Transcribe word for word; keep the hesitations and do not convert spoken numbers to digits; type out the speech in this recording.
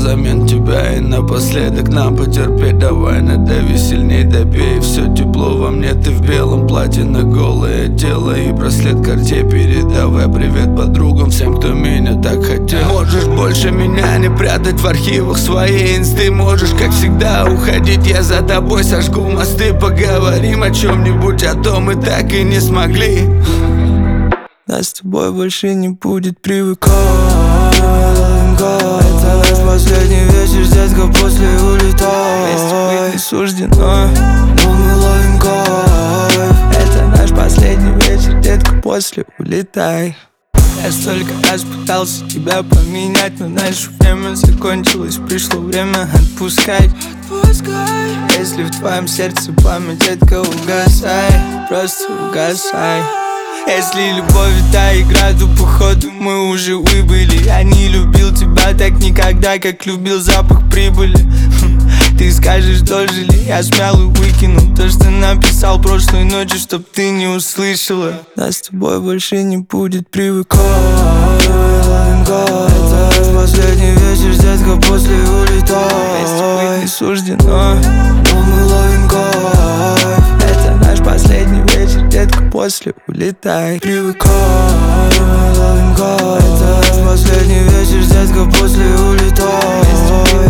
взамен тебя. И напоследок нам потерпеть, давай надави сильней, допей. Все тепло во мне, ты в белом платье на голое тело. И браслет Cartier передавай привет подругам, всем, кто меня так хотел. Можешь больше меня не прятать в архивах своей инсты. Можешь, как всегда, уходить, я за тобой сожгу мосты. Поговорим о чем-нибудь, а то мы так и не смогли. Нас с тобой больше не будет привыкать. Это наш последний вечер, детка, после улетай. Не суждено, но мы ловим кайф. Это наш последний вечер, детка, после улетай. Я столько раз пытался тебя поменять, но наше время закончилось, пришло время отпускать. Отпускай. Если в твоем сердце пламя, детка, угасай, просто угасай. Если любовь это игра, то походу мы уже выбыли. Я не любил тебя так никогда, как любил запах прибыли. Ты скажешь, дожили, я смял и выкинул то, что написал прошлой ночью, чтоб ты не услышала. Нас с тобой больше не будет привыкать. Это наш последний вечер, детка, после улетай. Не суждено, но мы ловим кайф. Это наш последний вечер, детка, после улетай. Привыкай, ловим кайф. Это наш последний вечер, детка, после улетай.